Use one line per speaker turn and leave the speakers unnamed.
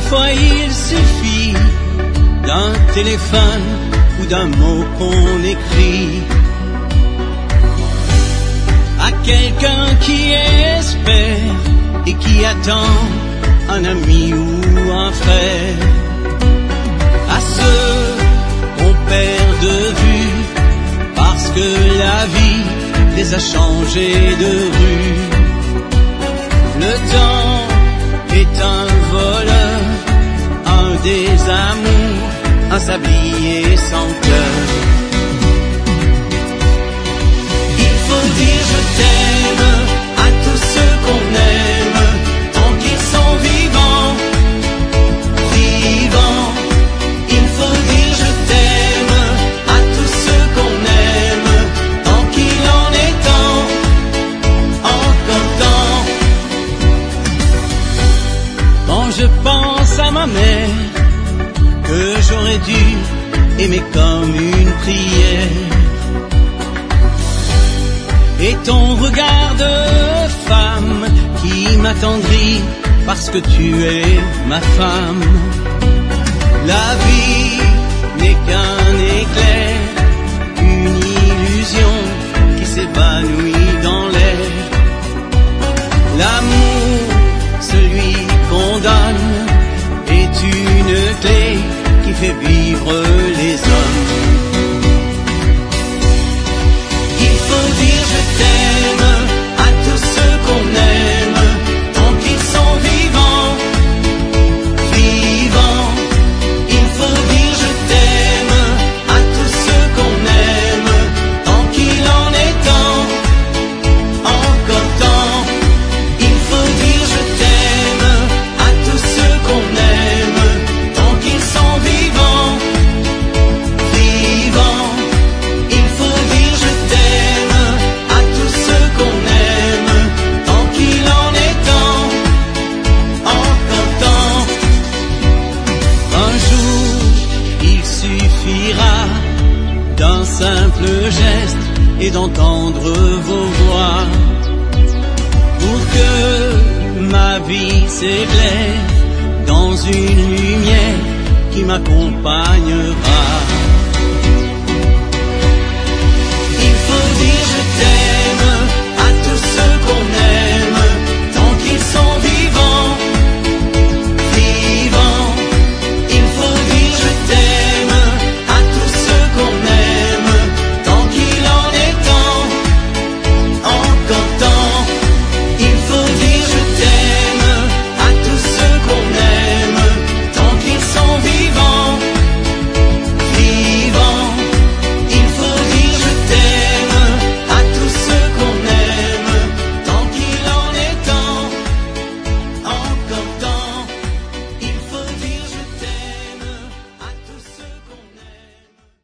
Parfois il suffit d'un téléphone ou d'un mot qu'on écrit à quelqu'un qui espère et qui attend un ami ou un frère, à ceux qu'on perd de vue parce que la vie les a changés de rue. Le temps est un voleur, un désamour, un sablier sans cœur. Il faut dire je t'aime à tous ceux qu'on aime, tant qu'ils sont vivants, vivants. Il faut dire je t'aime à tous ceux qu'on aime, tant qu'il en est temps, encore temps. Quand je pense à ma mère, que j'aurais dû aimer comme une prière, et ton regard de femme qui m'attendrit parce que tu es ma femme. La vie n'est qu'un éclair, une illusion qui s'évanouit dans l'air. L'amour, celui qu'on donne, est une clé qui fait vivre les hommes. Il faut dire je t'aime à tous ceux qu'on aime, tant qu'ils sont vivants, vivants. Il faut dire je t'aime à tous ceux qu'on aime, tant qu'il en est temps, encore temps. Il faut dire je t'aime à tous ceux qu'on aime, tant qu'ils sont vivants, vivants. Il faut dire je t'aime à tous ceux qu'on aime, tant qu'il en est temps, encore temps. Un jour, il suffira d'un simple geste et d'entendre vos voix pour que ma vie s'éclaire dans une lumière qui m'accompagnera. Il faut dire je t'aime